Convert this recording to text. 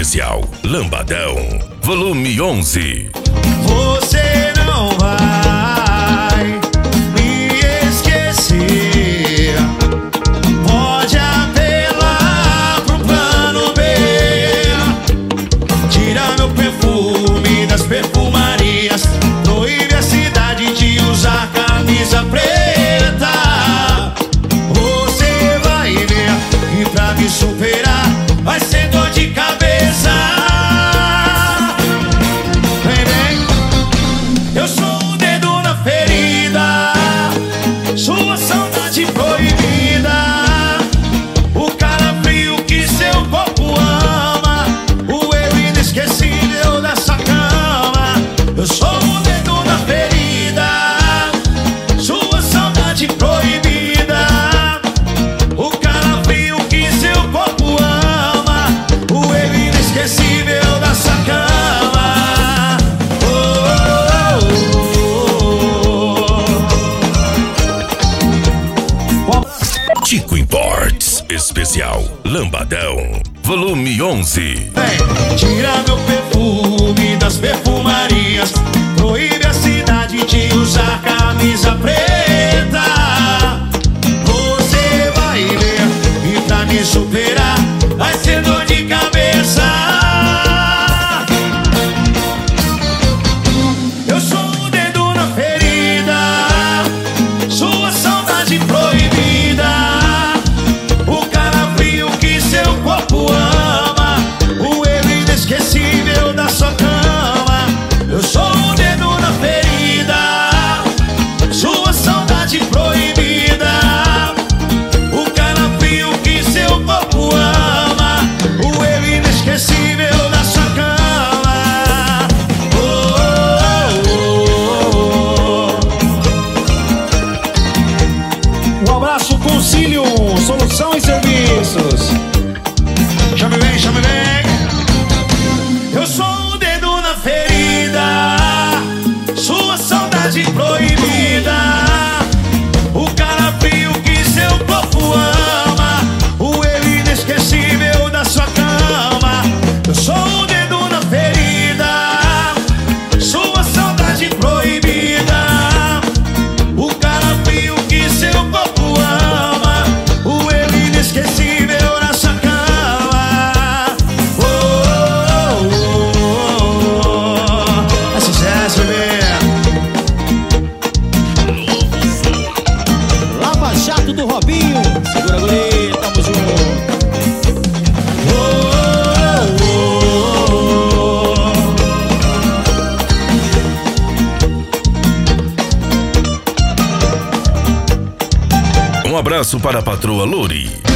especial Lambadão, volume 11. Você não vai me esquecer. Pode apelar pro plano B. Tira meu perfume das perfumarias. Proíbe a cidade de usar camisa preta. Você vai ver que pra me superar vai ser dor de cabeça. Eu sou o dedo na ferida, sua saudade proibida, o cara frio que seu corpo ama, o eu inesquecível dessa cama. Eu sou o dedo na ferida, sua saudade proibida, o cara frio que seu corpo ama, o eu inesquecível dessa cama. Chico Imports, especial Lambadão, volume 11. Tira meu perfume das perfumarias. Proíbe a cidade de usar camisa preta. Você vai ver, e pra me superar vai ser dor de cabeça. Eu sou o dedo na ferida, sua saudade proibida, o cara frio que seu corpo ama, o eu inesquecível da sua cama. Eu sou o dedo na ferida, sua saudade proibida, o cara frio que seu corpo ama, o eu inesquecível da sua cama. Um abraço, Concílio, Solução e Serviços. Chame bem, chame bem. Eu sou o dedo na ferida, sua saudade proibida, o cara frio que seu corpo ama, o eu inesquecível da sua cama. Eu sou o dedo na ferida, sua saudade proibida, o cara frio que seu corpo ama, o eu inesquecível da sua cama. É sucesso, bebê. Lava Jato do Robinho. Segura, guri, tamo junto. Um abraço para a patroa Lori.